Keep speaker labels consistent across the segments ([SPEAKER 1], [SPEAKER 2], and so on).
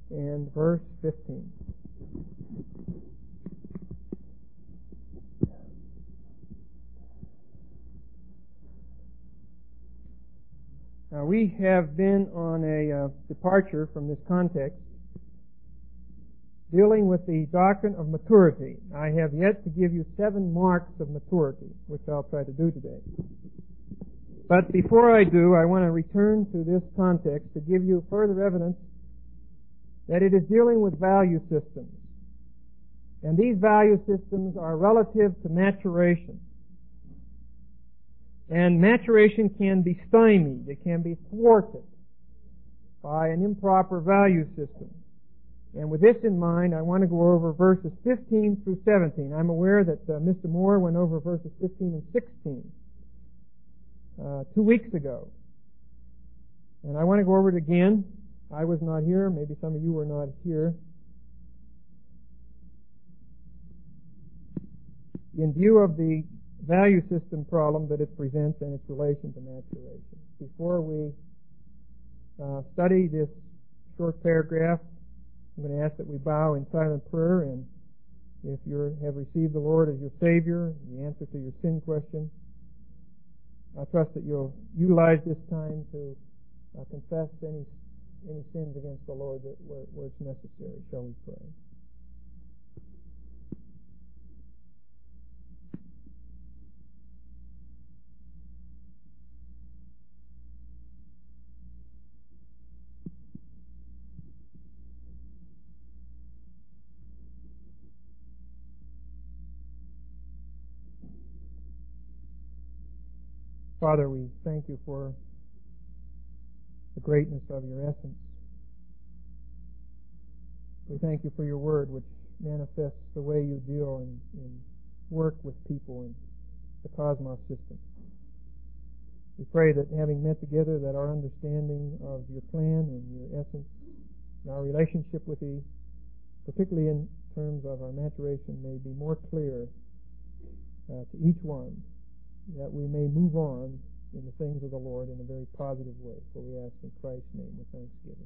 [SPEAKER 1] and verse 15. Now, we have been on a departure from this context, dealing with the doctrine of maturity. I have yet to give you 7 marks of maturity, which I'll try to do today. But before I do, I want to return to this context to give you further evidence that it is dealing with value systems. And these value systems are relative to maturation. And maturation can be stymied, it can be thwarted by an improper value system. And with this in mind, I want to go over verses 15 through 17. I'm aware that Mr. Moore went over verses 15 and 16 2 weeks ago. And I want to go over it again. I was not here. Maybe some of you were not here. In view of the value system problem that it presents and its relation to maturation. Before we study this short paragraph, I'm going to ask that we bow in silent prayer, and if you have received the Lord as your Savior, the answer to your sin question, I trust that you'll utilize this time to confess any sins against the Lord where it's necessary. Shall we pray? Father, we thank you for the greatness of your essence. We thank you for your word, which manifests the way you deal and work with people in the cosmos system. We pray that having met together, that our understanding of your plan and your essence and our relationship with thee, particularly in terms of our maturation, may be more clear to each one, that we may move on in the things of the Lord in a very positive way. For we ask in Christ's name with thanksgiving.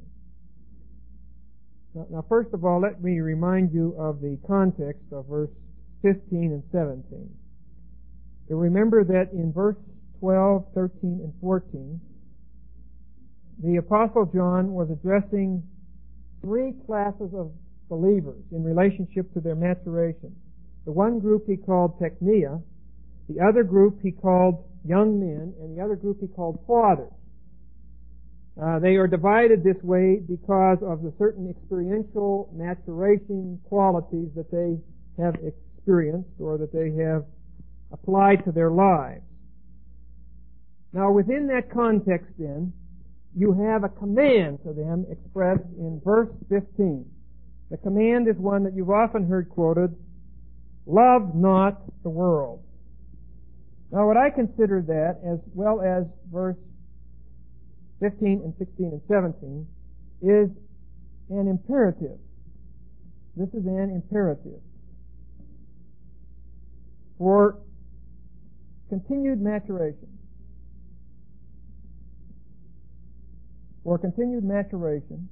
[SPEAKER 1] Amen. Now, first of all, let me remind you of the context of verse 15 and 17. You'll remember that in verse 12, 13, and 14, the Apostle John was addressing 3 classes of believers in relationship to their maturation. The one group he called teknia, the other group he called young men, and the other group he called fathers. They are divided this way because of the certain experiential maturation qualities that they have experienced or that they have applied to their lives. Now, within that context, then, you have a command to them expressed in verse 15. The command is one that you've often heard quoted, "Love not the world." Now, what I consider that, as well as verse 15 and 16 and 17, is an imperative. This is an imperative for continued maturation. For continued maturation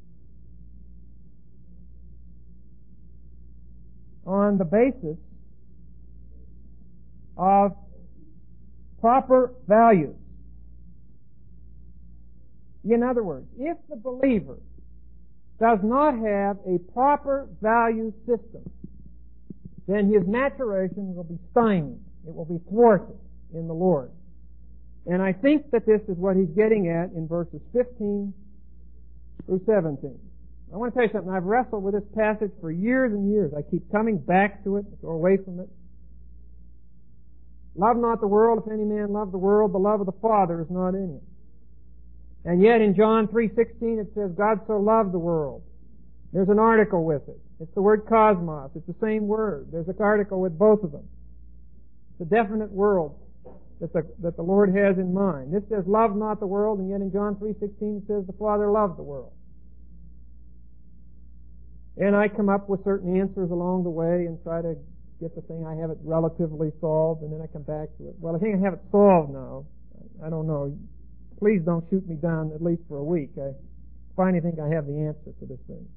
[SPEAKER 1] on the basis of proper values. In other words, if the believer does not have a proper value system, then his maturation will be stymied. It will be thwarted in the Lord. And I think that this is what he's getting at in verses 15 through 17. I want to tell you something. I've wrestled with this passage for years and years. I keep coming back to it, or away from it. Love not the world. If any man love the world, the love of the Father is not in him. And yet in John 3:16 it says, God so loved the world. There's an article with it. It's the word cosmos. It's the same word. There's an article with both of them. It's a definite world that the Lord has in mind. This says, love not the world, and yet in John 3:16 it says the Father loved the world. And I come up with certain answers along the way and try to get the thing, I have it relatively solved, and then I come back to it. Well, I think I have it solved now. I don't know. Please don't shoot me down at least for a week. finally think I have the answer to this thing.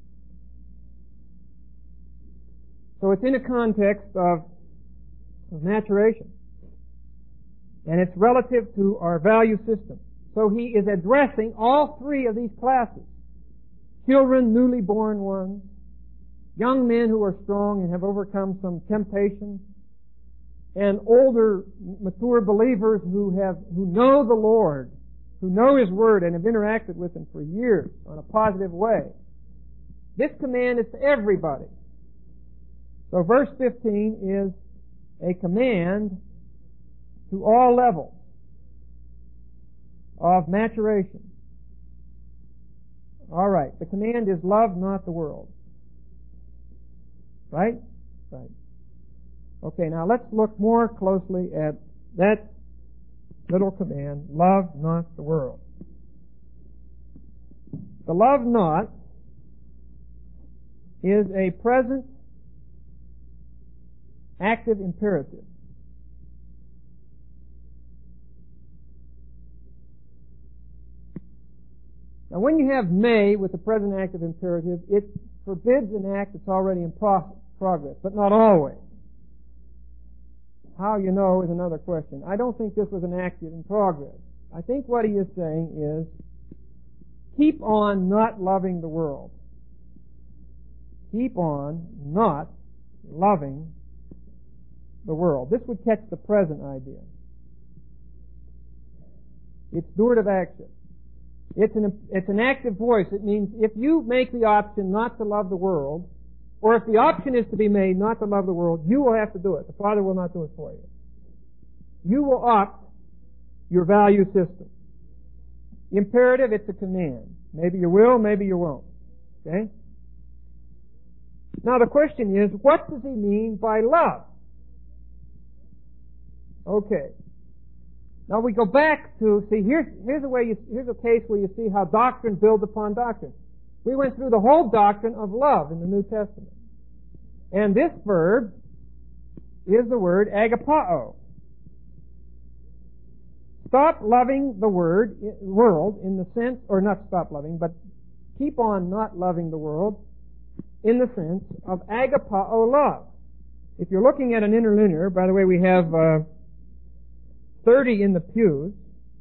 [SPEAKER 1] So it's in a context of maturation. And it's relative to our value system. So he is addressing all three of these classes. Children, newly born ones, young men who are strong and have overcome some temptation, and older, mature believers who know the Lord, who know His Word and have interacted with Him for years on a positive way. This command is to everybody. So verse 15 is a command to all levels of maturation. All right. The command is love not the world. Right? Right. Okay, now let's look more closely at that little command, love not the world. The love not is a present active imperative. Now when you have may with the present active imperative, it forbids an act that's already in progress, but not always. How you know is another question. I don't think this was an act in progress. I think what he is saying is, keep on not loving the world. Keep on not loving the world. This would catch the present idea. It's steward action. It's an active voice. It means if you make the option not to love the world, or if the option is to be made not to love the world, you will have to do it. The Father will not do it for you. You will opt your value system. Imperative, it's a command. Maybe you will, maybe you won't. Okay? Now the question is, what does he mean by love? Okay. Now we go back to, see, here's a case where you see how doctrine builds upon doctrine. We went through the whole doctrine of love in the New Testament. And this verb is the word agapao. Stop loving the world in the sense, or not stop loving, but keep on not loving the world in the sense of agapao love. If you're looking at an interlinear, by the way, we have 30 in the pews.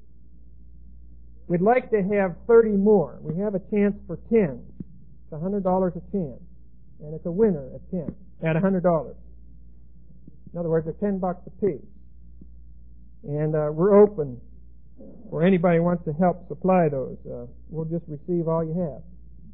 [SPEAKER 1] We'd like to have 30 more. We have a chance for 10. It's $100 a chance. And it's a winner at 10, at $100. In other words, they're $10 a piece. And we're open for anybody who wants to help supply those. We'll just receive all you have.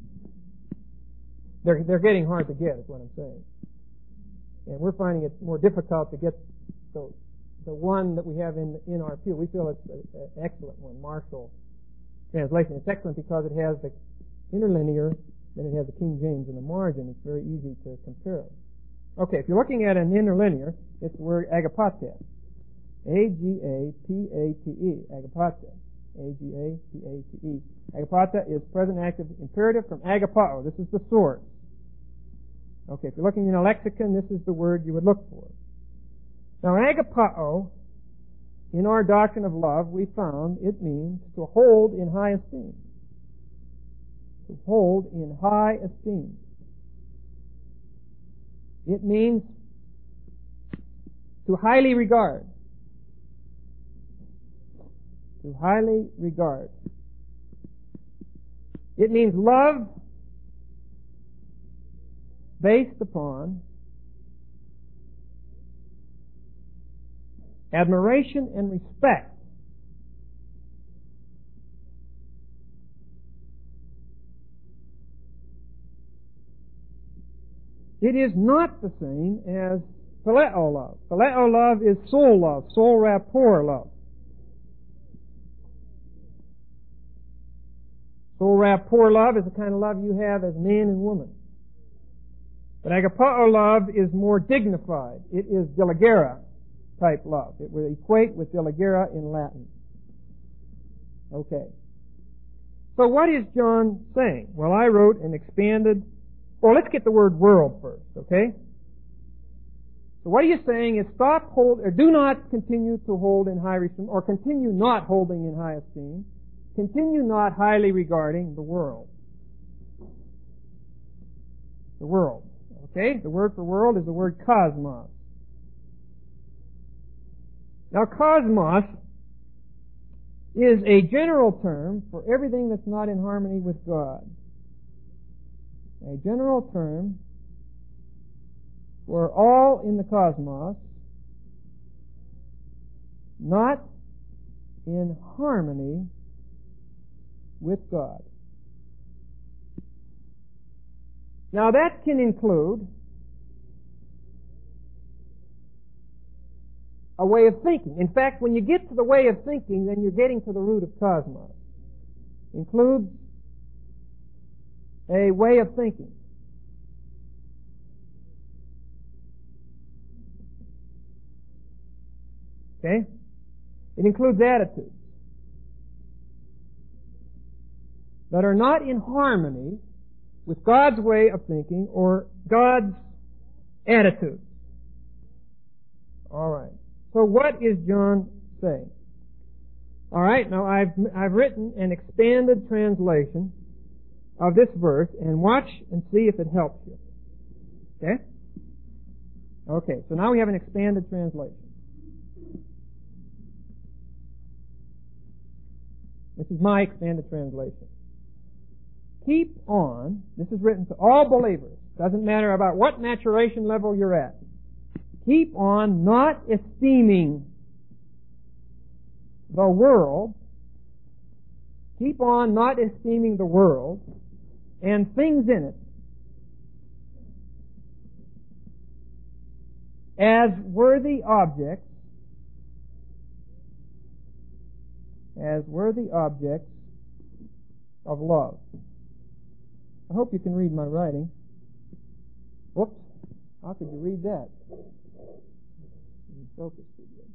[SPEAKER 1] They're getting hard to get, is what I'm saying. And we're finding it more difficult to get the one that we have in our pew. We feel it's an excellent one, Marshall translation. It's excellent because it has the interlinear, then it has the King James in the margin. It's very easy to compare it. Okay, if you're looking at an interlinear, it's the word agapate. A-G-A-P-A-T-E. Agapate. A-G-A-P-A-T-E. Agapate is present active imperative from agapao. This is the source. Okay, if you're looking in a lexicon, this is the word you would look for. Now, agapao, in our doctrine of love, we found it means to hold in high esteem. To hold in high esteem. It means to highly regard. To highly regard. It means love based upon admiration and respect. It is not the same as phileo love. Phileo love is soul love, soul rapport love. Soul rapport love is the kind of love you have as man and woman. But agapao love is more dignified. It is diligera type love. It would equate with diligera in Latin. Okay. So what is John saying? Well, I wrote an expanded, well, let's get the word world first, okay? So what he is saying is do not continue to hold in high esteem, or continue not holding in high esteem. continue not highly regarding the world. The world. Okay? The word for world is the word cosmos. Now, cosmos is a general term for everything that's not in harmony with God. A general term for all in the cosmos not in harmony with God. Now that can include a way of thinking. In fact, when you get to the way of thinking, then you're getting to the root of cosmos. Includes a way of thinking. Okay? It includes attitudes that are not in harmony with God's way of thinking or God's attitudes. All right. So what is John saying? All right. Now I've written an expanded translation of this verse, and watch and see if it helps you. Okay? Okay. So now we have an expanded translation. This is my expanded translation. Keep on, this is written to all believers, doesn't matter about what maturation level you're at. Keep on not esteeming the world, keep on not esteeming the world and things in it as worthy objects of love. I hope you can read my writing. Whoops. How could you read that? Focus too good.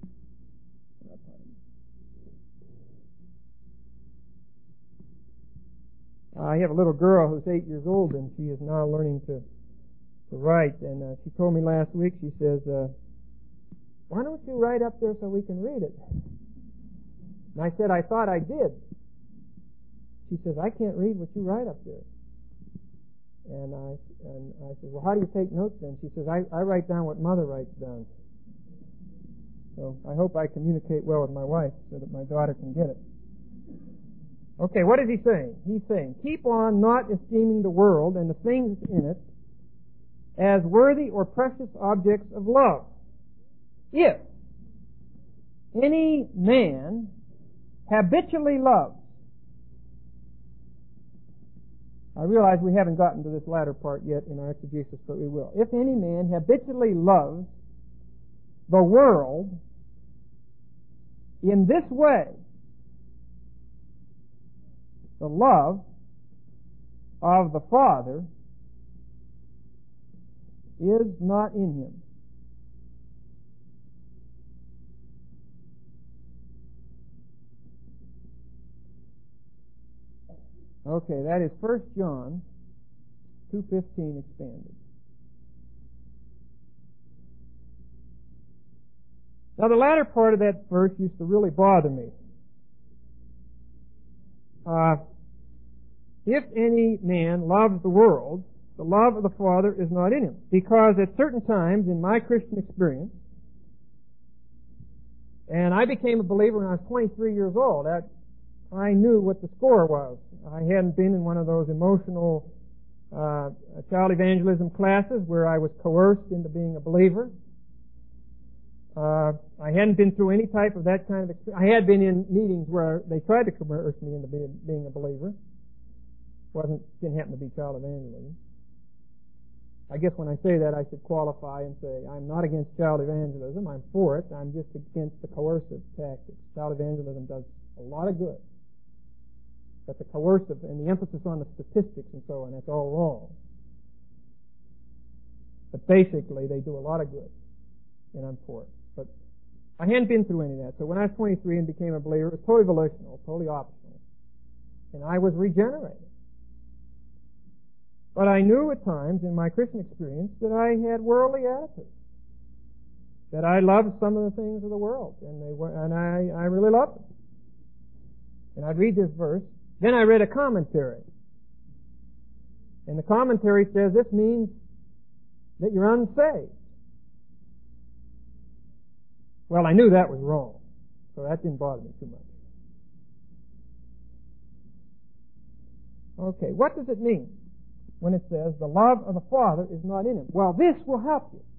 [SPEAKER 1] I have a little girl who's 8 years old, and she is now learning to write. And she told me last week, she says, why don't you write up there so we can read it? And I said, I thought I did. She says, I can't read what you write up there. And I said, well, how do you take notes then? She says, I write down what Mother writes down. So I hope I communicate well with my wife so that my daughter can get it. Okay, what is he saying? He's saying, keep on not esteeming the world and the things in it as worthy or precious objects of love. If any man habitually loves, I realize we haven't gotten to this latter part yet in our exegesis, but we will. If any man habitually loves the world in this way, the love of the Father is not in him. Okay, that is 1 John 2:15 expanded. Now the latter part of that verse used to really bother me. If any man loves the world, the love of the Father is not in him. Because at certain times in my Christian experience, and I became a believer when I was 23 years old, I knew what the score was. I hadn't been in one of those emotional child evangelism classes where I was coerced into being a believer. I hadn't been through any type of that kind of experience. I had been in meetings where they tried to coerce me into being a believer. Didn't happen to be child evangelism. I guess when I say that, I should qualify and say I'm not against child evangelism. I'm for it. I'm just against the coercive tactics. Child evangelism does a lot of good. But the coercive and the emphasis on the statistics and so on, that's all wrong. But basically, they do a lot of good. And I'm for it. But I hadn't been through any of that. So when I was 23 and became a believer, it was totally volitional, totally optional. And I was regenerated. But I knew at times in my Christian experience that I had worldly attitudes. That I loved some of the things of the world. And I really loved them. And I'd read this verse. Then I read a commentary. And the commentary says this means that you're unsaved. Well, I knew that was wrong, so that didn't bother me too much. Okay, what does it mean when it says the love of the Father is not in him? Well, this will help you.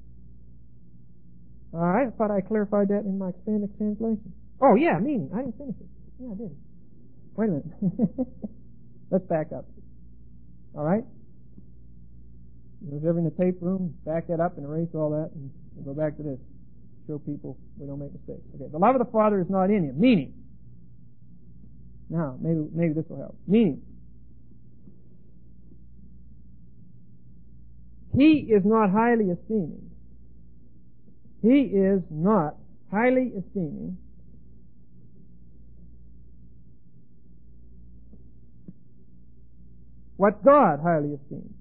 [SPEAKER 1] All right, I thought I clarified that in my expanded translation. Oh, yeah, meaning. I didn't finish it. Yeah, I did. Wait a minute. Let's back up. All right? If there's ever in the tape room, back that up and erase all that, and we'll go back to this. Show people we don't make mistakes. Okay, the love of the Father is not in him. Meaning. Now, maybe this will help. Meaning. He is not highly esteeming. He is not highly esteeming what God highly esteems.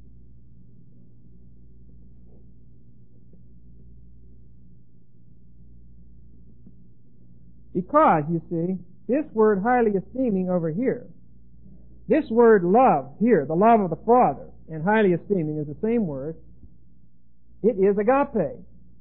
[SPEAKER 1] Because, you see, this word highly esteeming over here, this word love here, the love of the Father, and highly esteeming is the same word. It is agape.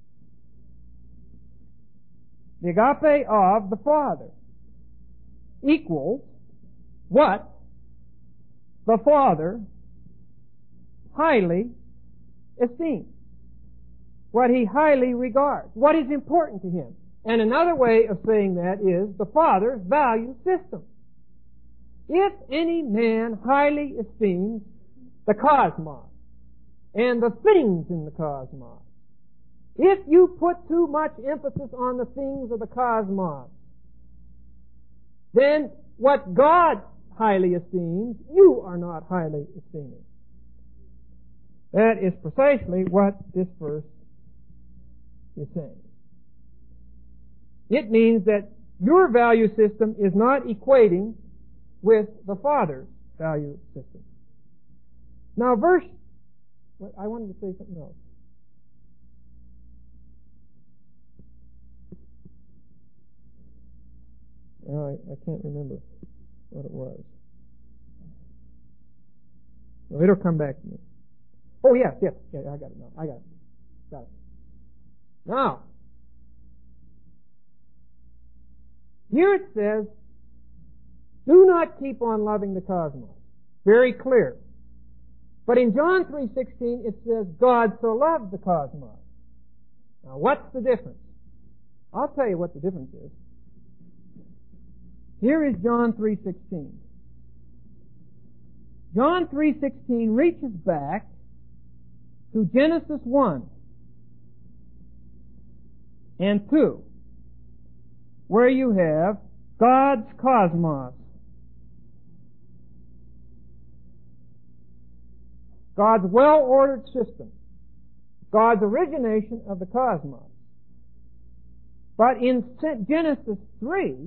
[SPEAKER 1] The agape of the Father equals what the Father highly esteems. What he highly regards. What is important to him. And another way of saying that is the Father's value system. If any man highly esteems the cosmos and the things in the cosmos, if you put too much emphasis on the things of the cosmos, then what God highly esteems, you are not highly esteeming. That is precisely what this verse is saying. It means that your value system is not equating with the Father's value system. Now I wanted to say something else. I can't remember what it was. Well, it'll come back to me. Oh, yes, yeah, I got it now. Got it. Now, here it says, do not keep on loving the cosmos. Very clear. But in John 3:16, it says, God so loved the cosmos. Now, what's the difference? I'll tell you what the difference is. Here is John 3:16. John 3:16 reaches back to Genesis 1 and 2, where you have God's cosmos. God's well-ordered system. God's origination of the cosmos. But in Genesis 3,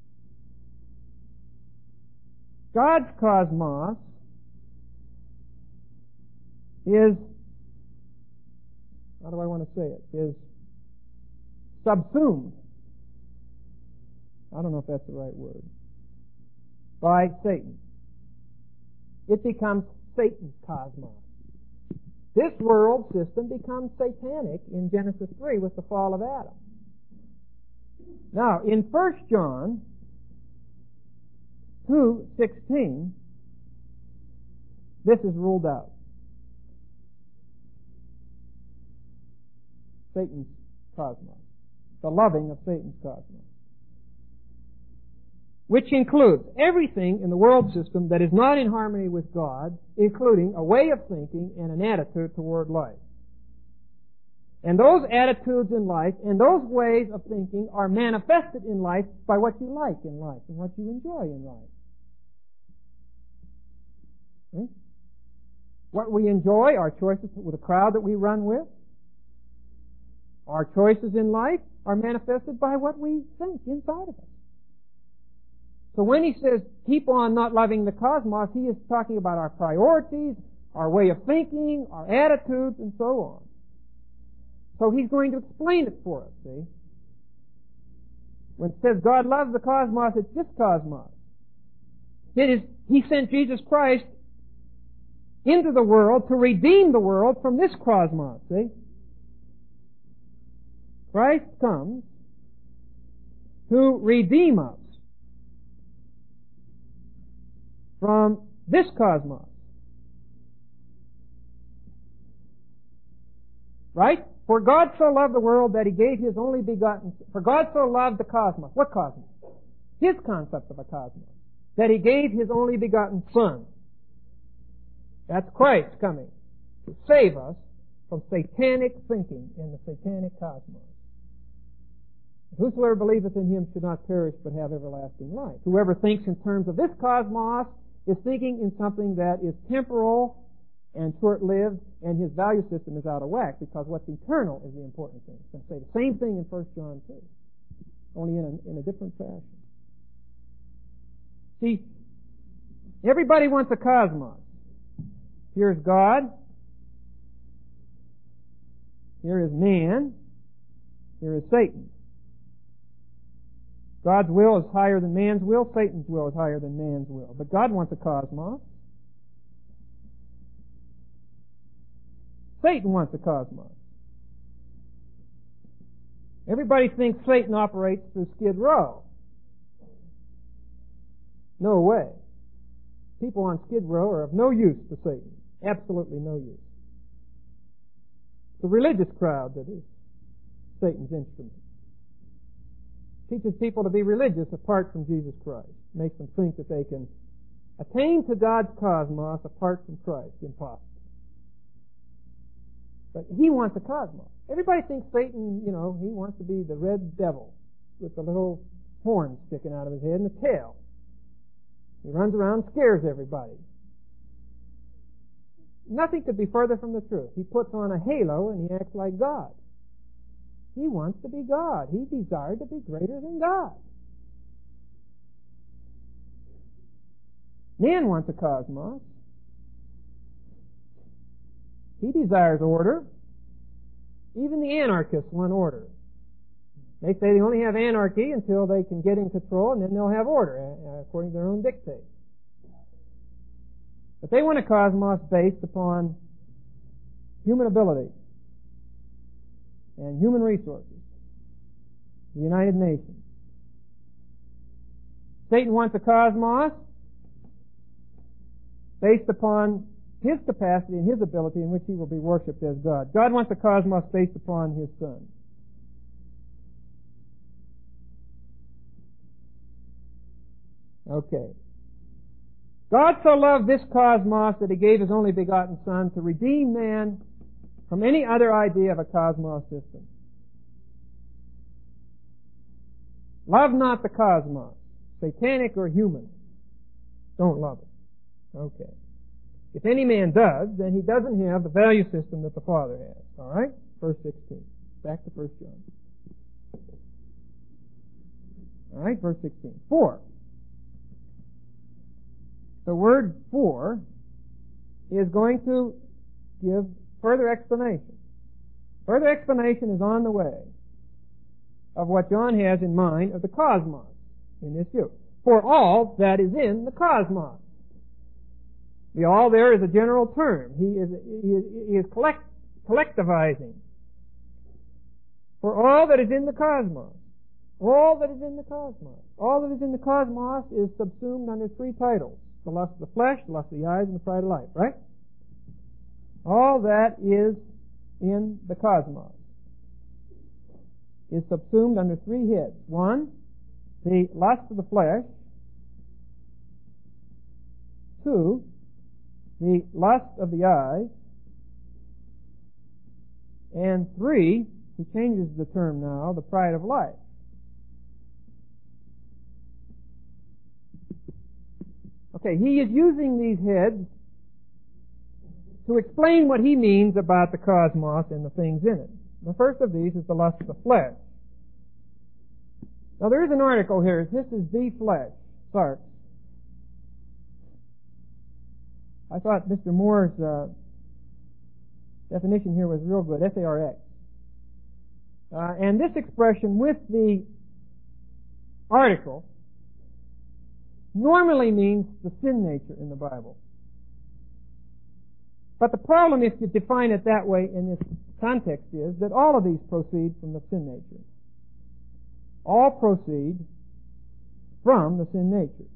[SPEAKER 1] God's cosmos is, how do I want to say it, is subsumed. I don't know if that's the right word. By Satan. It becomes Satan's cosmos. This world system becomes satanic in Genesis 3 with the fall of Adam. Now, in 1 John 2:16, this is ruled out. Satan's cosmos. The loving of Satan's cosmos. Which includes everything in the world system that is not in harmony with God, including a way of thinking and an attitude toward life. And those attitudes in life and those ways of thinking are manifested in life by what you like in life and what you enjoy in life. What we enjoy, our choices with the crowd that we run with, our choices in life are manifested by what we think inside of us. So when he says, keep on not loving the cosmos, he is talking about our priorities, our way of thinking, our attitudes, and so on. So he's going to explain it for us, see? When it says God loves the cosmos, it's this cosmos. He sent Jesus Christ into the world to redeem the world from this cosmos, see? Christ comes to redeem us from this cosmos. Right? For God so loved the world that He gave His only begotten... For God so loved the cosmos. What cosmos? His concept of a cosmos. That He gave His only begotten Son. That's Christ coming to save us from satanic thinking in the satanic cosmos. Whosoever believeth in Him should not perish but have everlasting life. Whoever thinks in terms of this cosmos is thinking in something that is temporal and short-lived, and his value system is out of whack, because what's eternal is the important thing. It's going to say the same thing in 1 John 2, only in a different fashion. See, everybody wants a cosmos. Here's God. Here is man. Here is Satan. God's will is higher than man's will. Satan's will is higher than man's will. But God wants a cosmos. Satan wants a cosmos. Everybody thinks Satan operates through Skid Row. No way. People on Skid Row are of no use to Satan. Absolutely no use. The religious crowd that is Satan's instrument. Teaches people to be religious apart from Jesus Christ. Makes them think that they can attain to God's cosmos apart from Christ. Impossible. But he wants a cosmos. Everybody thinks Satan, he wants to be the red devil with the little horn sticking out of his head and the tail. He runs around and scares everybody. Nothing could be further from the truth. He puts on a halo and he acts like God. He wants to be God. He desired to be greater than God. Man wants a cosmos. He desires order. Even the anarchists want order. They say they only have anarchy until they can get in control, and then they'll have order, according to their own dictate. But they want a cosmos based upon human ability and human resources. The United Nations. Satan wants a cosmos based upon his capacity and his ability in which he will be worshipped as God. God wants a cosmos based upon his Son. Okay. God so loved this cosmos that he gave his only begotten Son to redeem man from any other idea of a cosmos system. Love not the cosmos, satanic or human. Don't love it. Okay. If any man does, then he doesn't have the value system that the Father has. All right? Verse 16. Back to 1 John. All right, verse 16. For. The word for is going to give further explanation. Further explanation is on the way of what John has in mind of the cosmos in this view. For all that is in the cosmos. The all there is a general term. He is collectivizing. For all that is in the cosmos. All that is in the cosmos. All that is in the cosmos is subsumed under three titles. The lust of the flesh, the lust of the eyes, and the pride of life, right? All that is in the cosmos is subsumed under three heads. One, the lust of the flesh. Two, the lust of the eyes. And three, he changes the term now, the pride of life. Okay, he is using these heads to explain what he means about the cosmos and the things in it. The first of these is the lust of the flesh. Now there is an article here. This is the flesh, Sarx. I thought Mr. Moore's definition here was real good, S-A-R-X. And this expression with the article normally means the sin nature in the Bible. But the problem, if you define it that way in this context, is that all of these proceed from the sin nature. All proceed from the sin nature.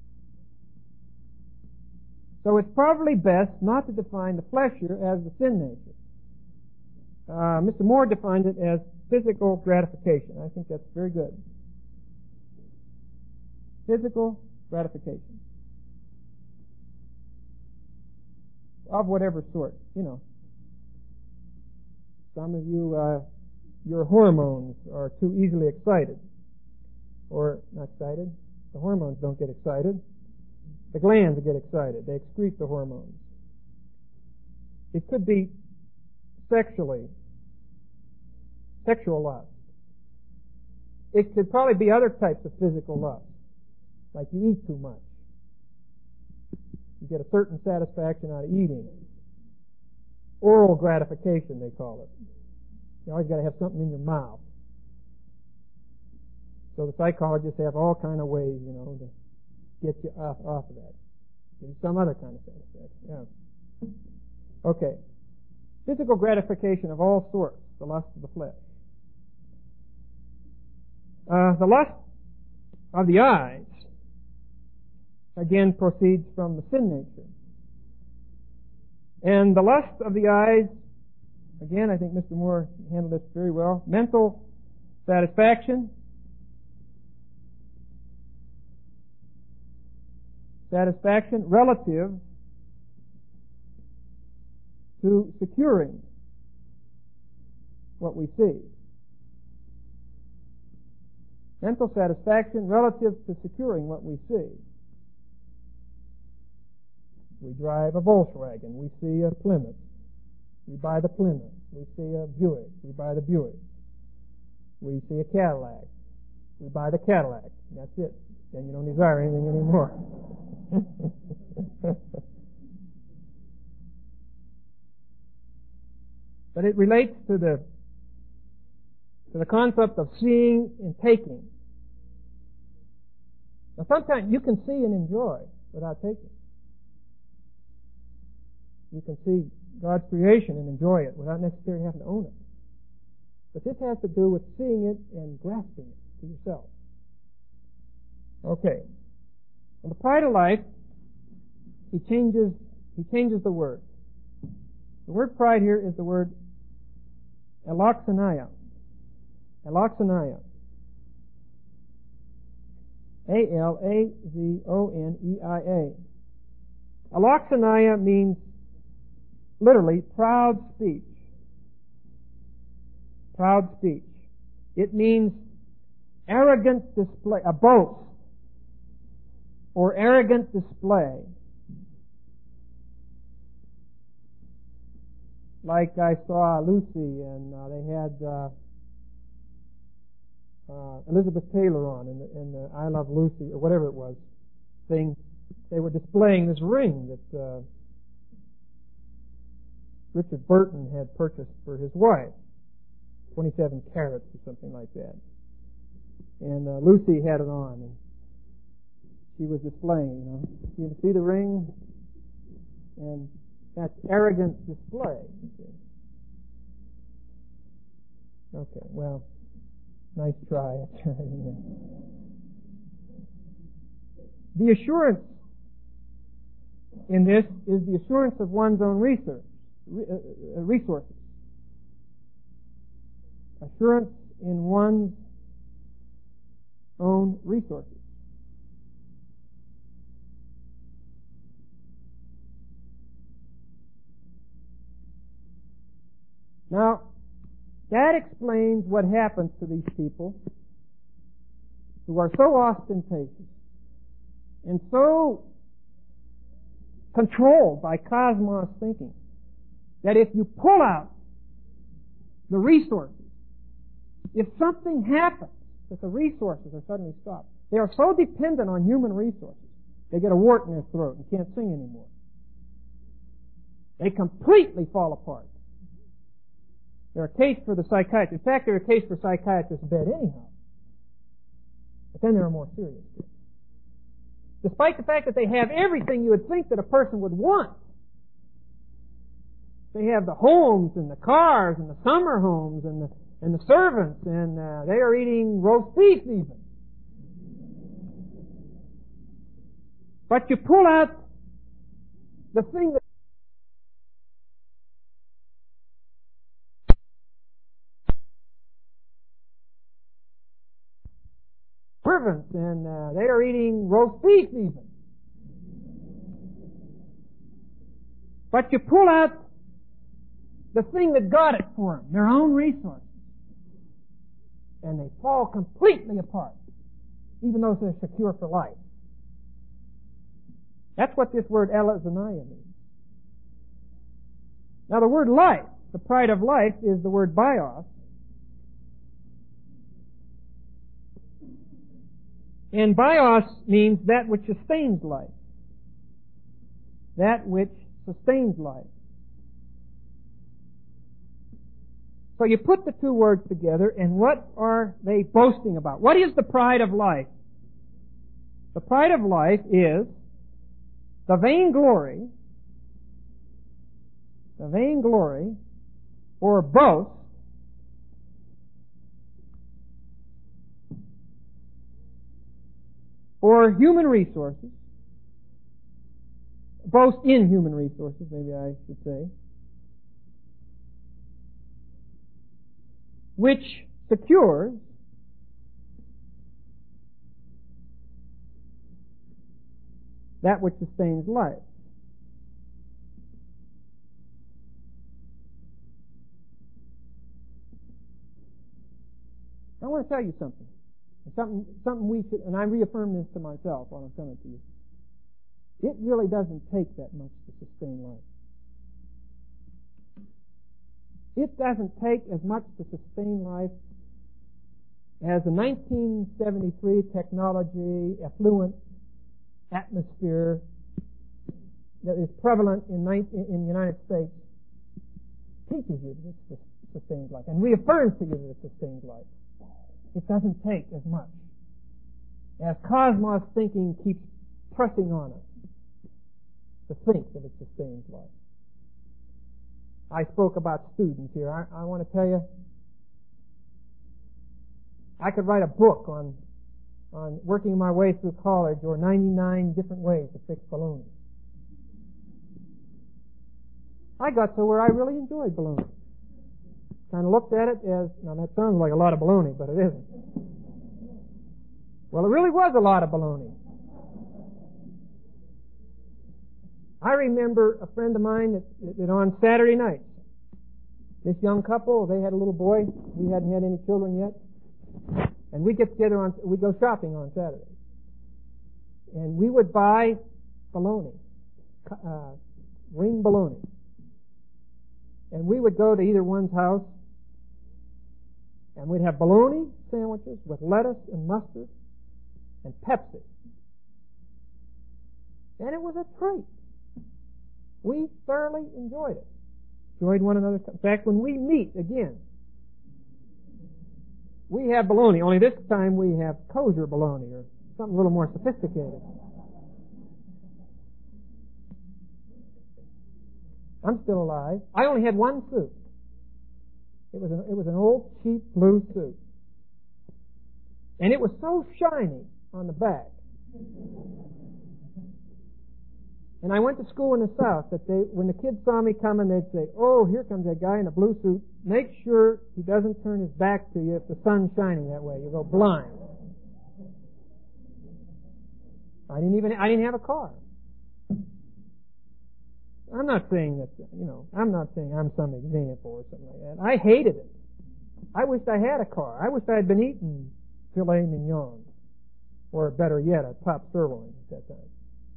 [SPEAKER 1] So it's probably best not to define the flesh here as the sin nature. Mr. Moore defined it as physical gratification. I think that's very good. Physical gratification. Of whatever sort, you know. Some of you, your hormones are too easily excited. Or, not excited. The hormones don't get excited. The glands get excited. They excrete the hormones. It could be sexual lust. It could probably be other types of physical lust, like you eat too much. You get a certain satisfaction out of eating. Oral gratification, they call it. You always got to have something in your mouth. So the psychologists have all kind of ways, you know, to get you off of that. Maybe some other kind of satisfaction. Yeah. Okay. Physical gratification of all sorts, the lust of the flesh. The lust of the eyes, again, proceeds from the sin nature. And the lust of the eyes, again, I think Mr. Moore handled this very well. Mental satisfaction. Satisfaction relative to securing what we see. Mental satisfaction relative to securing what we see. We drive a Volkswagen. We see a Plymouth. We buy the Plymouth. We see a Buick. We buy the Buick. We see a Cadillac. We buy the Cadillac. That's it. Then you don't desire anything anymore. But it relates to the concept of seeing and taking. Now sometimes you can see and enjoy without taking. You can see God's creation and enjoy it without necessarily having to own it. But this has to do with seeing it and grasping it to yourself. Okay. In the pride of life, he changes the word. The word pride here is the word aloxenia. Aloxenia. Alazzoneia. Aloxenia means literally proud speech. Proud speech. It means arrogant display, a boast, or arrogant display. Like I saw Lucy, and they had Elizabeth Taylor on in the I Love Lucy, or whatever it was, thing. They were displaying this ring that Richard Burton had purchased for his wife, 27 carats or something like that. And Lucy had it on, and she was displaying, you know. You see the ring? And that's arrogant display. You see. Okay, well, nice try. The assurance in this is the assurance of one's own resources. Assurance in one's own resources. Now, that explains what happens to these people who are so ostentatious and so controlled by cosmos thinking that if you pull out the resources, if something happens that the resources are suddenly stopped, they are so dependent on human resources, they get a wart in their throat and can't sing anymore. They completely fall apart. They're a case for the psychiatrist. In fact, they're a case for psychiatrist's bed anyhow. But then there are more serious gifts. Despite the fact that they have everything you would think that a person would want. They have the homes and the cars and the summer homes and the servants, and they are eating roast beef even. But you pull out the thing that servants, and they are eating roast beef even. But you pull out the thing that got it for them, their own resources, and they fall completely apart, even though they're secure for life. That's what this word elazaniah means. Now the word life, the pride of life, is the word bios. And bios means that which sustains life. That which sustains life. So you put the two words together, and what are they boasting about? What is the pride of life? The pride of life is the vainglory or boast or human resources, boast in human resources, maybe I should say, which secures that which sustains life. I want to tell you something. Something we should, and I reaffirm this to myself while I'm coming to you. It really doesn't take that much to sustain life. It doesn't take as much to sustain life as the 1973 technology affluent atmosphere that is prevalent in the United States teaches you that it sustains life and reaffirms to you that it sustains life. It doesn't take as much as cosmos thinking keeps pressing on us to think that it sustains life. I spoke about students here. I want to tell you, I could write a book on working my way through college, or 99 different ways to fix baloney. I got to where I really enjoyed baloney. Kind of looked at it as, now that sounds like a lot of baloney, but it isn't. Well, it really was a lot of baloney. I remember a friend of mine that on Saturday nights, this young couple, they had a little boy. We hadn't had any children yet. And we'd get together we'd go shopping on Saturday. And we would buy bologna, ring bologna. And we would go to either one's house, and we'd have bologna sandwiches with lettuce and mustard and Pepsi. And it was a treat. We thoroughly enjoyed it. Enjoyed one another. In fact, when we meet again, we have bologna, only this time we have kosher bologna, or something a little more sophisticated. I'm still alive. I only had one suit. It was an old cheap blue suit. And it was so shiny on the back. And I went to school in the South that when the kids saw me coming, they'd say, "Oh, here comes that guy in a blue suit. Make sure he doesn't turn his back to you if the sun's shining that way. You'll go blind." I didn't have a car. I'm not saying that, I'm not saying I'm some example or something like that. I hated it. I wished I had a car. I wished I had been eating filet mignon, or better yet, a top sirloin at that time.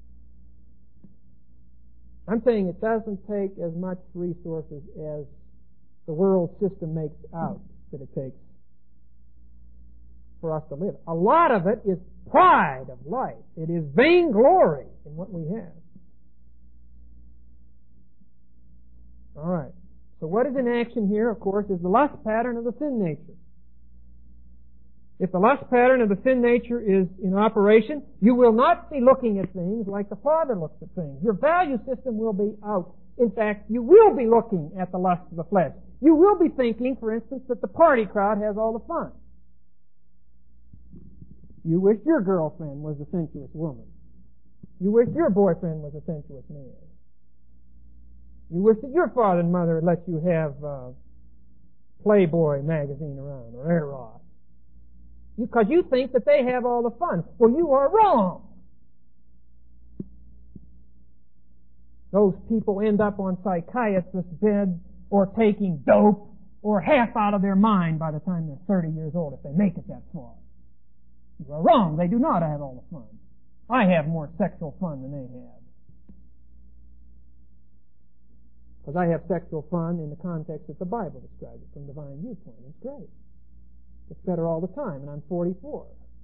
[SPEAKER 1] I'm saying it doesn't take as much resources as the world system makes out that it takes for us to live. A lot of it is pride of life. It is vainglory in what we have. All right. So what is in action here, of course, is the lust pattern of the sin nature. If the lust pattern of the sin nature is in operation, you will not be looking at things like the Father looks at things. Your value system will be out. In fact, you will be looking at the lust of the flesh. You will be thinking, for instance, that the party crowd has all the fun. You wish your girlfriend was a sensuous woman. You wish your boyfriend was a sensuous man. You wish that your father and mother had let you have Playboy magazine around, or Eros. Because you think that they have all the fun. Well, you are wrong. Those people end up on psychiatrist's beds or taking dope or half out of their mind by the time they're 30 years old, if they make it that far. You are wrong. They do not have all the fun. I have more sexual fun than they have. Because I have sexual fun in the context that the Bible describes it from the divine viewpoint. It's great. It's better all the time, and I'm 44.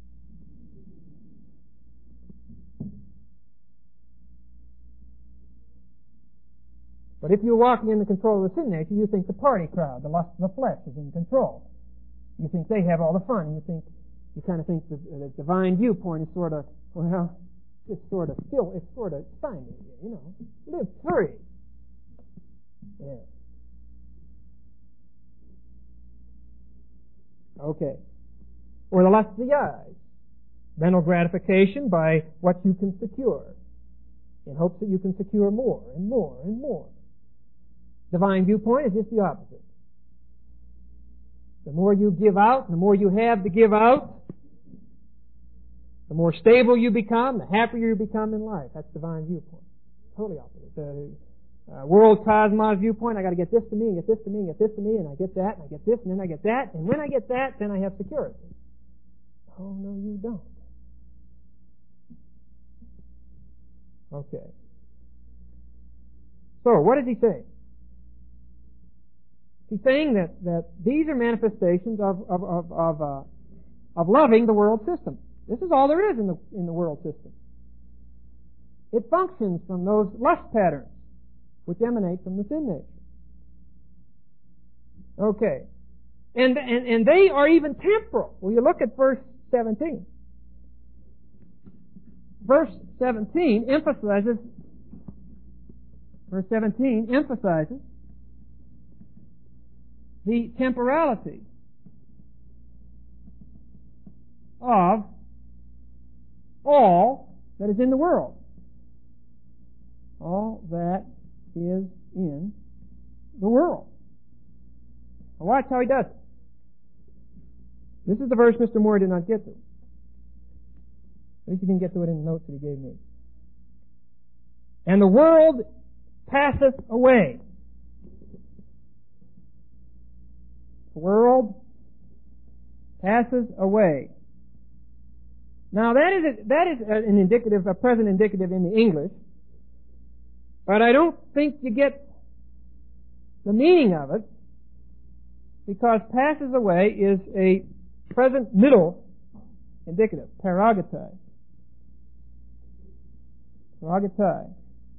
[SPEAKER 1] But if you're walking in the control of the sin nature, you think the party crowd, the lust of the flesh, is in control. You think they have all the fun. You kind of think the divine viewpoint is sort of, well, it's sort of stymied, you know. Live free. Yeah. Okay. Or the lust of the eyes. Mental gratification by what you can secure, in hopes that you can secure more and more and more. Divine viewpoint is just the opposite. The more you give out, the more you have to give out, the more stable you become, the happier you become in life. That's divine viewpoint. Totally opposite. The world cosmos viewpoint, I got to get this to me, and get this to me, and get this to me, and I get that, and I get this, and then I get that, and when I get that, then I have security. Oh, no, you don't. Okay. So, what does he say? He's saying that these are manifestations of loving the world system. This is all there is in the world system. It functions from those lust patterns which emanate from the sin nature. Okay. And they are even temporal. Well, you look at verse 17. Verse 17 emphasizes the temporality of all that is in the world. All that is in the world. Now watch how he does it. This is the verse Mr. Moore did not get to. At least he didn't get to it in the notes that he gave me. And the world passeth away. The world passes away. Now that is an indicative, a present indicative in the English, but I don't think you get the meaning of it, because passes away is a present middle indicative, paragetai. Paragetai.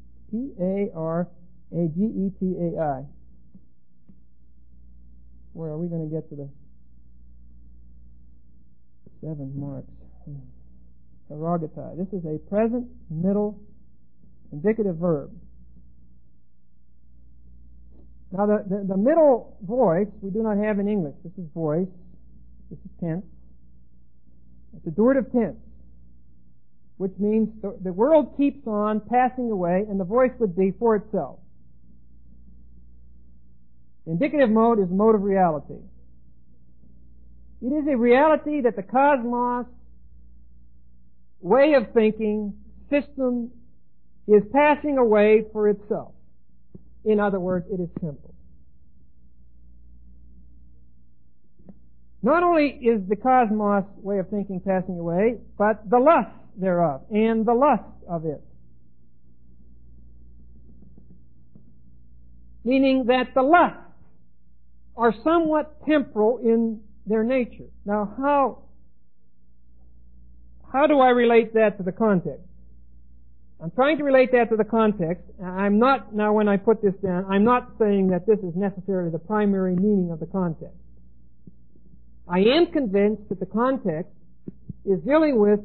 [SPEAKER 1] P-A-R-A-G-E-T-A-I. Where are we going to get to the 7 marks? Paragetai. This is a present middle indicative verb. Now the middle voice we do not have in English. This is voice. This is tense. It's a durative tense, which means the world keeps on passing away, and the voice would be for itself. The indicative mode is the mode of reality. It is a reality that the cosmos way of thinking, system, is passing away for itself. In other words, it is simple. Not only is the cosmos way of thinking passing away, but the lust thereof, and the lust of it. Meaning that the lusts are somewhat temporal in their nature. Now, how do I relate that to the context? I'm trying to relate that to the context. I'm not, now when I put this down, I'm not saying that this is necessarily the primary meaning of the context. I am convinced that the context is dealing with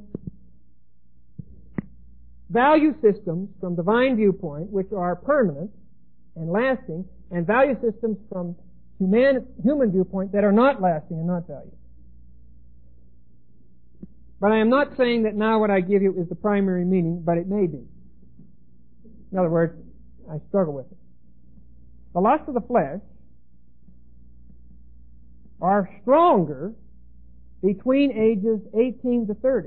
[SPEAKER 1] value systems from divine viewpoint which are permanent and lasting, and value systems from human viewpoint that are not lasting and not valued. But I am not saying that now what I give you is the primary meaning, but it may be. In other words, I struggle with it. The lusts of the flesh are stronger between ages 18 to 30.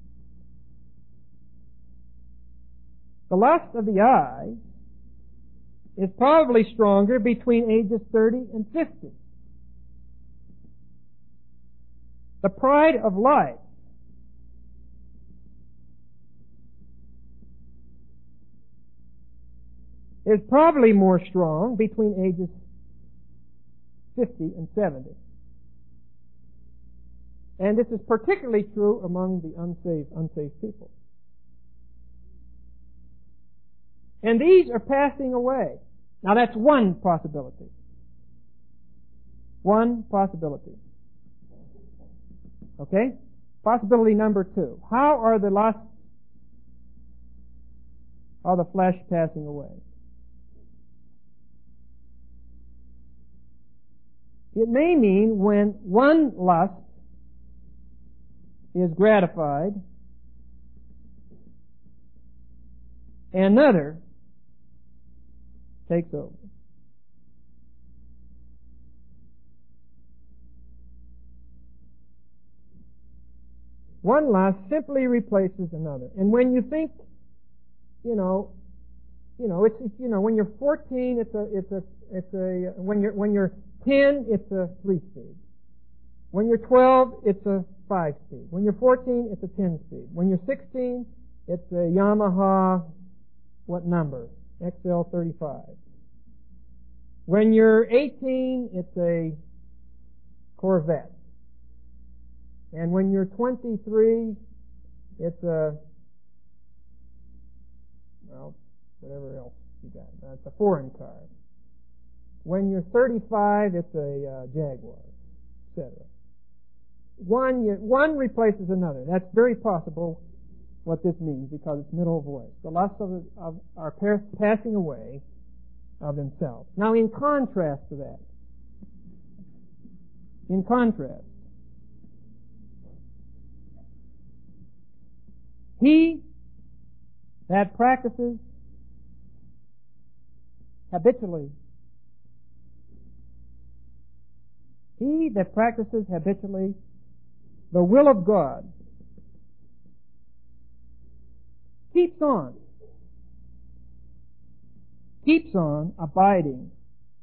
[SPEAKER 1] The lust of the eye is probably stronger between ages 30 and 50. The pride of life is probably more strong between ages 50 and 70. And this is particularly true among the unsaved people. And these are passing away. Now that's one possibility. One possibility. Okay? Possibility number 2. How are the lusts of the flesh passing away? It may mean when one lust is gratified, another takes over. One lust simply replaces another. And when you think, it's when you're 14, when you're 10, it's a 3-speed. When you're 12, it's a 5-speed. When you're 14, it's a 10-speed. When you're 16, it's a Yamaha, what number? XL35. When you're 18, it's a Corvette. And when you're 23, it's a, whatever else you got. It's a foreign car. When you're 35, it's a Jaguar, etc. One replaces another. That's very possible what this means because it's middle of voice. The lusts are passing away of themselves. Now in contrast to that, he that practices habitually the will of God keeps on abiding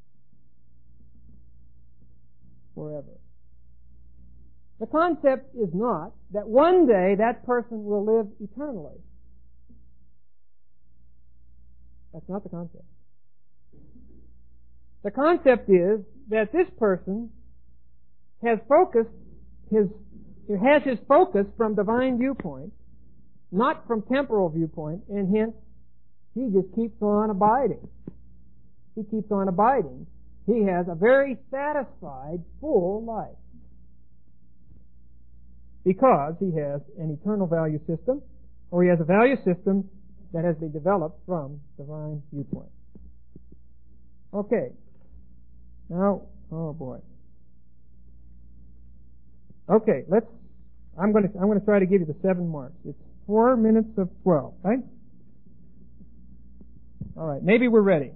[SPEAKER 1] forever. The concept is not that one day that person will live eternally. That's not the concept. The concept is that this person has his focus from divine viewpoint, not from temporal viewpoint, and hence he just keeps on abiding. He keeps on abiding. He has a very satisfied, full life. Because he has an eternal value system, or he has a value system that has been developed from divine viewpoint. Okay. Now, oh boy. Okay, I'm going to try to give you the 7 marks. It's 4 minutes of 12, right? All right, maybe we're ready.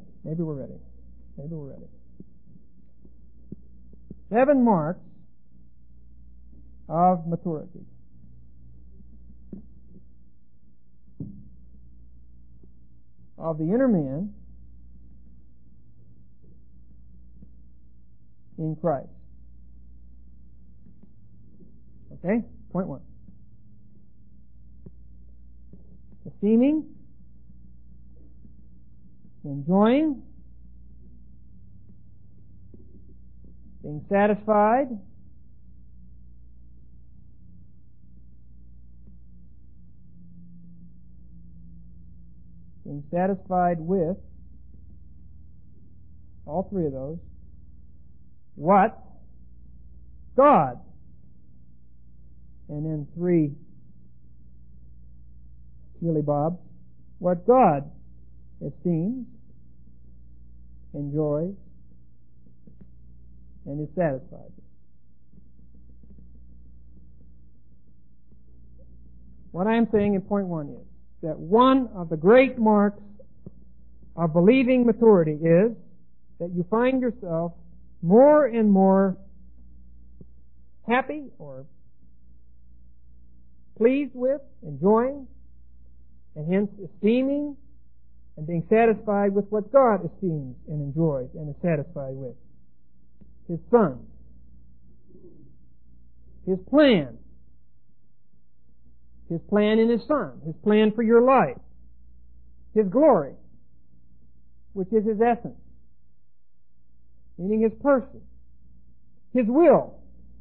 [SPEAKER 1] 7 marks of maturity. Of the inner man in Christ. Okay? Point 1. Esteeming, enjoying, being satisfied, being satisfied with, all 3 of those, what God and then 3 Billy Bob. What God esteems, enjoys, and is satisfied with. What I am saying in point 1 is that one of the great marks of believing maturity is that you find yourself more and more happy or pleased with, enjoying, and hence esteeming and being satisfied with what God esteems and enjoys and is satisfied with. His Son. His plan. His plan in His Son. His plan for your life. His glory, which is His essence, meaning His person. His will.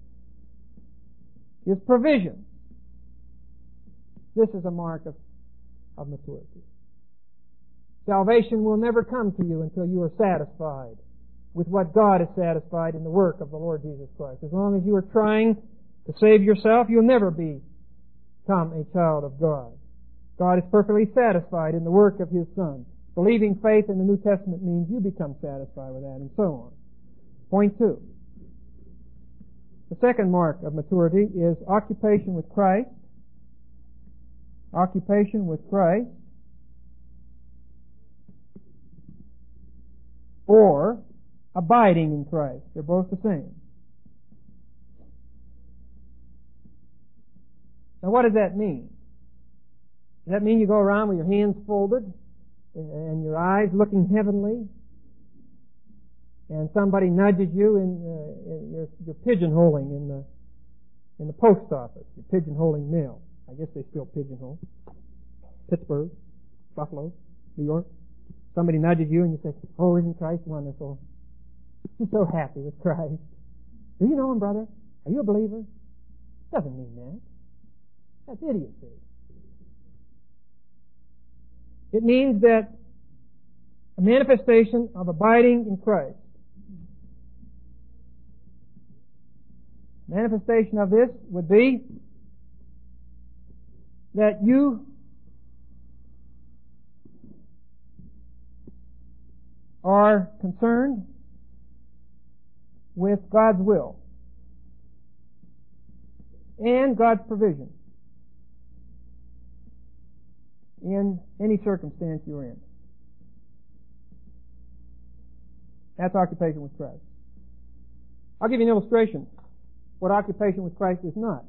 [SPEAKER 1] His provision. This is a mark of maturity. Salvation will never come to you until you are satisfied with what God is satisfied in the work of the Lord Jesus Christ. As long as you are trying to save yourself, you'll never become a child of God. God is perfectly satisfied in the work of His Son. Believing faith in the New Testament means you become satisfied with that, and so on. Point 2. The second mark of maturity is occupation with Christ. Occupation with Christ. Or abiding in Christ. They're both the same. Now what does that mean? Does that mean you go around with your hands folded and your eyes looking heavenly and somebody nudges you in you're pigeonholing in the post office? You're pigeonholing mail. I guess they still pigeonhole. Pittsburgh, Buffalo, New York. Somebody nudges you and you say, "Oh, isn't Christ wonderful? I'm so happy with Christ. Do you know Him, brother? Are you a believer?" Doesn't mean that. That's idiocy. It means that a manifestation of abiding in Christ. Manifestation of this would be that you are concerned with God's will and God's provision in any circumstance you're in. That's occupation with Christ. I'll give you an illustration what occupation with Christ is not.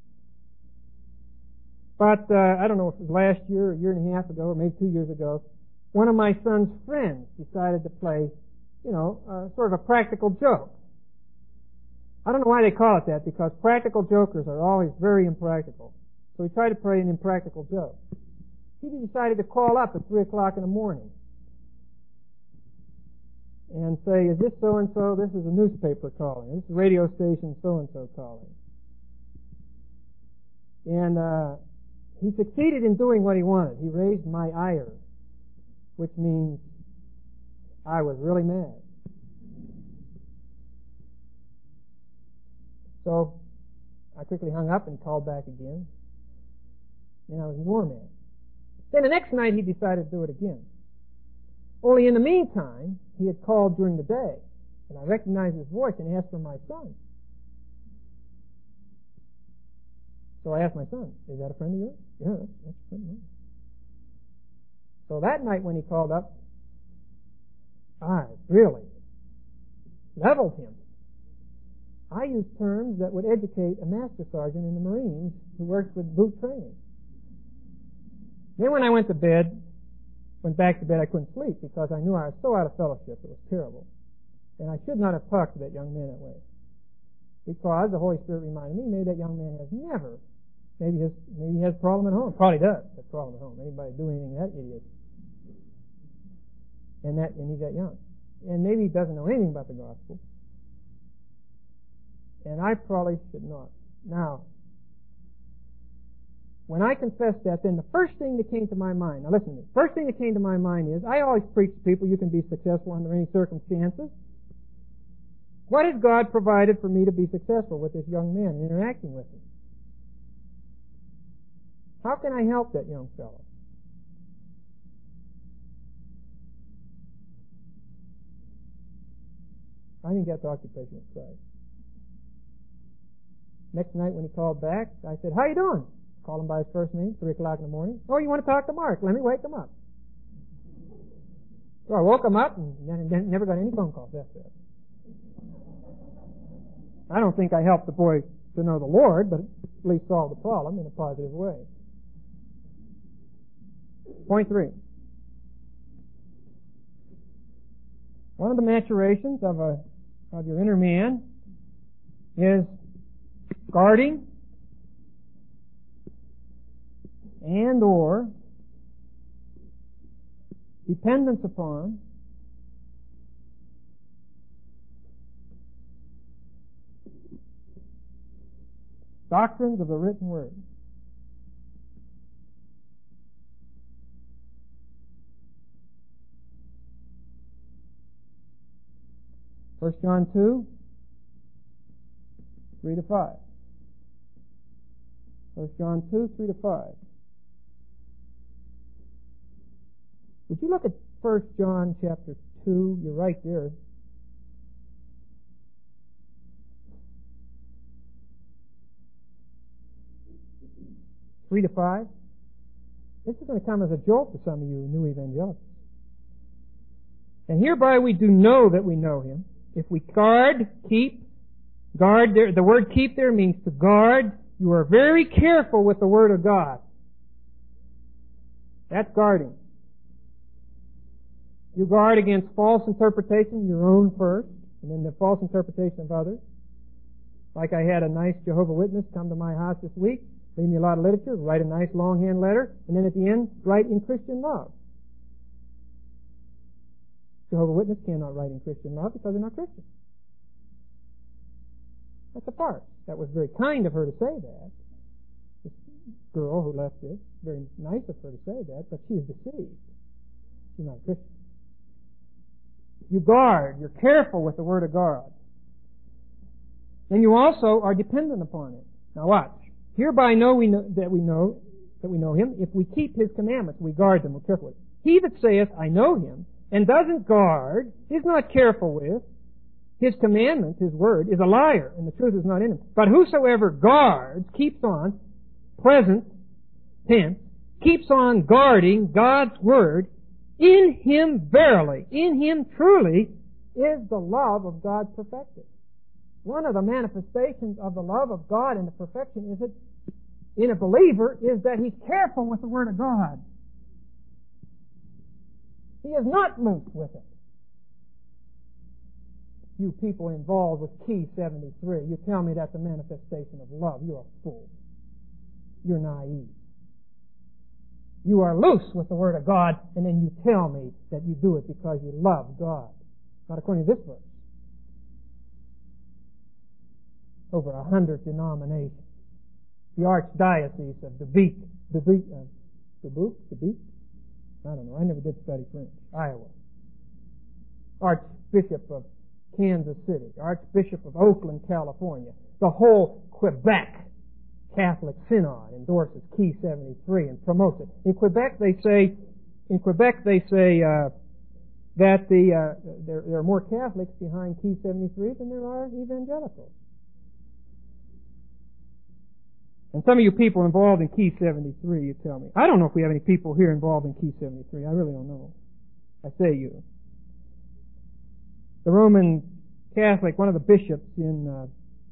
[SPEAKER 1] But I don't know if it was last year or a year and a half ago or maybe 2 years ago, one of my son's friends decided to play, sort of a practical joke. I don't know why they call it that, because practical jokers are always very impractical. So he tried to play an impractical joke. He decided to call up at 3 o'clock in the morning and say, "Is this so-and-so? This is a newspaper calling. This is radio station so-and-so calling." And he succeeded in doing what he wanted. He raised my ire, which means I was really mad. So I quickly hung up and called back again, and I was more mad. Then the next night he decided to do it again. Only in the meantime, he had called during the day, and I recognized his voice and asked for my son. So I asked my son, "Is that a friend of yours?" "Yeah, that's a friend of mine." So that night when he called up, I really leveled him. I used terms that would educate a master sergeant in the Marines who works with boot training. Then when I went back to bed, I couldn't sleep because I knew I was so out of fellowship. It was terrible. And I should not have talked to that young man that way. Because the Holy Spirit reminded me, maybe that young man has never, maybe he has a problem at home. Probably does have a problem at home. Anybody do anything to that idiot? And he's that young. And maybe he doesn't know anything about the gospel. And I probably should not. Now, when I confessed that, then the first thing that came to my mind, now listen to me, first thing that came to my mind is, I always preach to people you can be successful under any circumstances. What has God provided for me to be successful with this young man and interacting with him? How can I help that young fellow? I think that's occupation with Christ. Next night when he called back, I said, "How you doing?" Called him by his first name, 3 o'clock in the morning. "Oh, you want to talk to Mark? Let me wake him up." So I woke him up and never got any phone calls after that. I don't think I helped the boy to know the Lord, but at least solved the problem in a positive way. Point 3. One of the maturations of your inner man is guarding and or dependence upon doctrines of the written word. First John 2, 3 to 5. 1 John 2, 3 to 5. Would you look at 1 John chapter 2? You're right there. Three to 5. This is going to come as a jolt to some of you new evangelicals. And hereby we do know that we know Him, if we guard, the word keep there means to guard. You are very careful with the Word of God. That's guarding. You guard against false interpretation, your own first, and then the false interpretation of others. Like I had a nice Jehovah's Witness come to my house this week, leave me a lot of literature, write a nice longhand letter, and then at the end, write in Christian love. Jehovah's Witness cannot write in Christian love because they're not Christian. That's a farce. That was very kind of her to say that. This girl who left this, very nice of her to say that, but she is deceived. She's not a Christian. You guard, you're careful with the Word of God. Then you also are dependent upon it. Now watch. Hereby know we know Him, if we keep His commandments, we guard them, we're careful with it. He that saith, I know Him, and doesn't guard, is not careful with His commandments, His word, is a liar, and the truth is not in him. But whosoever guards, keeps on, present tense, keeps on guarding God's word, in Him verily, in Him truly, is the love of God perfected. One of the manifestations of the love of God and the perfection is that in a believer is that he's careful with the Word of God. He is not loose with it. You people involved with Key 73, you tell me that's a manifestation of love. You're a fool. You're naive. You are loose with the Word of God, and then you tell me that you do it because you love God. Not according to this verse. Over 100 denominations. The Archdiocese of Dubuque? I don't know. I never did study French. Iowa. Archbishop of Kansas City. Archbishop of Oakland, California. The whole Quebec Catholic Synod endorses Key 73 and promotes it. In Quebec they say that there are more Catholics behind Key 73 than there are evangelicals. And some of you people involved in Key 73, you tell me. I don't know if we have any people here involved in Key 73. I really don't know. I say you. The Roman Catholic, one of the bishops in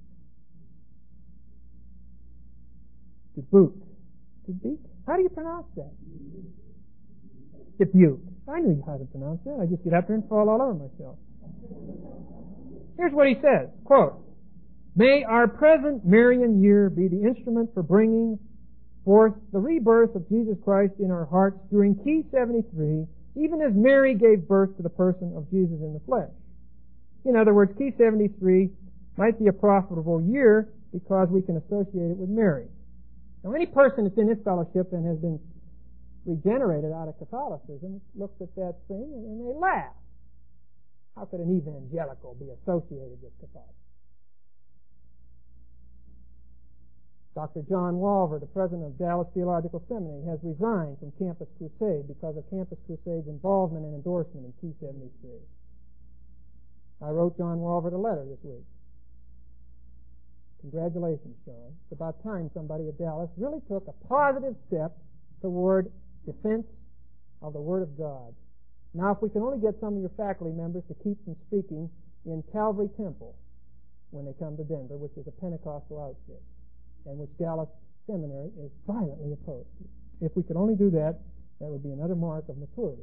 [SPEAKER 1] Dubuque. How do you pronounce that? Dubuque. I knew how to pronounce that. I just get up there and fall all over myself. Here's what he says, quote, May our present Marian year be the instrument for bringing forth the rebirth of Jesus Christ in our hearts during Key 73, even as Mary gave birth to the person of Jesus in the flesh. In other words, Key 73 might be a profitable year because we can associate it with Mary. Now, any person that's in this fellowship and has been regenerated out of Catholicism looks at that thing and they laugh. How could an evangelical be associated with Catholicism? Dr. John Walver, the president of Dallas Theological Seminary, has resigned from Campus Crusade because of Campus Crusade's involvement and endorsement in Key 73. I wrote John Walver a letter this week. Congratulations, John. It's about time somebody at Dallas really took a positive step toward defense of the Word of God. Now, if we can only get some of your faculty members to keep from speaking in Calvary Temple when they come to Denver, which is a Pentecostal outfit, and which Dallas Seminary is violently opposed to. If we could only do that, that would be another mark of maturity.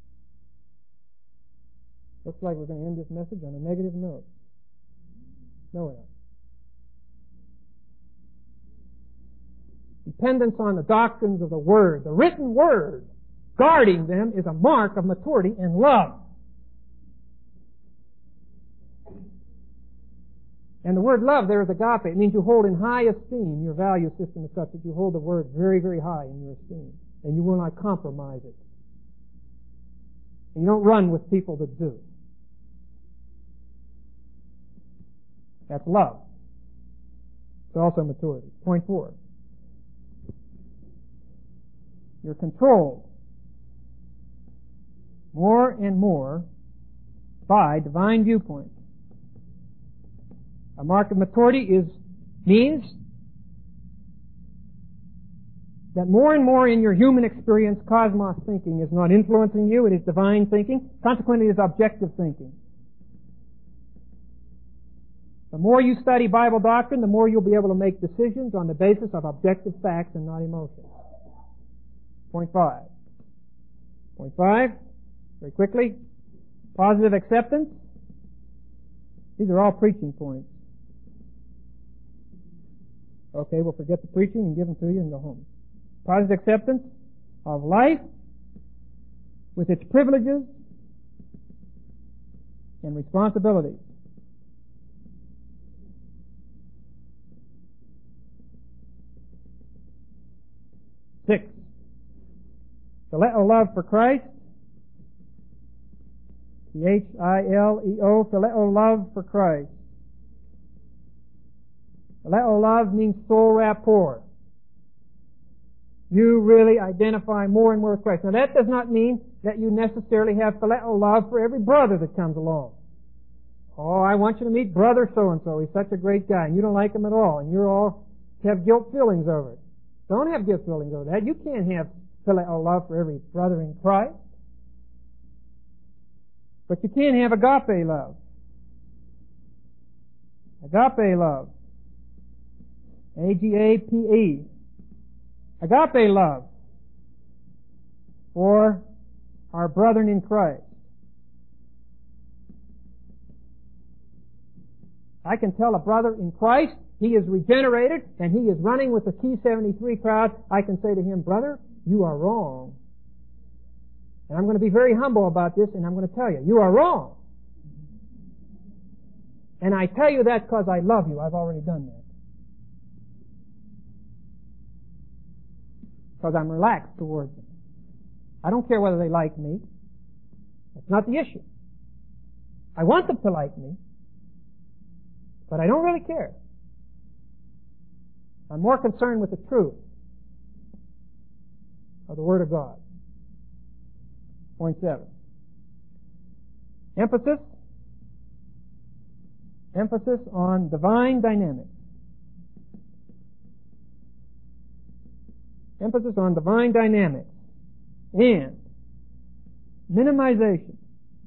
[SPEAKER 1] Looks like we're going to end this message on a negative note. No, we're not. Dependence on the doctrines of the Word, the written Word, guarding them is a mark of maturity and love. And the word love there is agape. It means you hold in high esteem. Your value system is such that you hold the Word very, very high in your esteem. And you will not compromise it. And you don't run with people that do. That's love. It's also maturity. Point 4. You're controlled more and more by divine viewpoint. A mark of maturity means that more and more in your human experience, cosmos thinking is not influencing you, it is divine thinking. Consequently, it is objective thinking. The more you study Bible doctrine, the more you'll be able to make decisions on the basis of objective facts and not emotions. Point 5. Point 5, very quickly, positive acceptance. These are all preaching points. Okay, we'll forget the preaching and give them to you and go home. Positive acceptance of life with its privileges and responsibilities. Six, phileo love for Christ. Phileo, phileo love for Christ. Phileo love means soul rapport. You really identify more and more with Christ. Now that does not mean that you necessarily have phileo love for every brother that comes along. Oh, I want you to meet brother so-and-so. He's such a great guy, and you don't like him at all, and you're all have guilt feelings over it. Don't have guilt feelings over that. You can't have phileo love for every brother in Christ. But you can have agape love. Agape love. A-G-A-P-E. Agape love for our brethren in Christ. I can tell a brother in Christ, he is regenerated, and he is running with the Key 73 crowd. I can say to him, brother, you are wrong. And I'm going to be very humble about this, and I'm going to tell you, you are wrong. And I tell you that because I love you. I've already done that. Because I'm relaxed towards them. I don't care whether they like me. That's not the issue. I want them to like me, but I don't really care. I'm more concerned with the truth of the Word of God. Point 7. Emphasis on divine dynamics. Emphasis on divine dynamics and minimization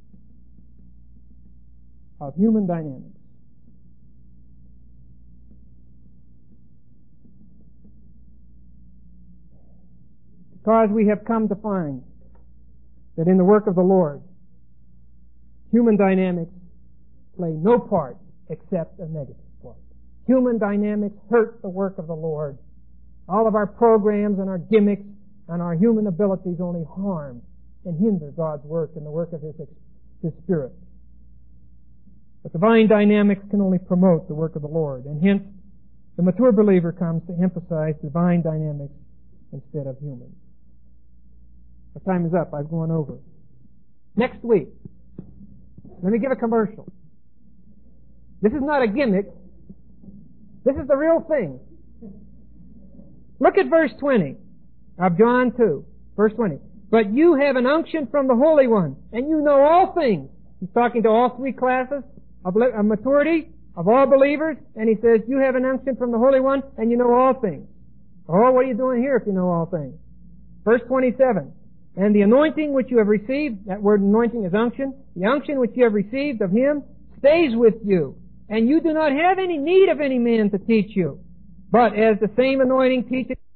[SPEAKER 1] of human dynamics. Because we have come to find that in the work of the Lord, human dynamics play no part except a negative part. Human dynamics hurt the work of the Lord. All of our programs and our gimmicks and our human abilities only harm and hinder God's work and the work of His Spirit. But divine dynamics can only promote the work of the Lord, and hence the mature believer comes to emphasize divine dynamics instead of human. Our time is up. I've gone over. Next week, let me give a commercial. This is not a gimmick. This is the real thing. Look at verse 20 of John 2, verse 20. But you have an unction from the Holy One, and you know all things. He's talking to all three classes of maturity, of all believers, and he says, you have an unction from the Holy One, and you know all things. Oh, what are you doing here if you know all things? Verse 27. And the anointing which you have received, that word anointing is unction, the unction which you have received of Him stays with you, and you do not have any need of any man to teach you. But as the same anointing teaches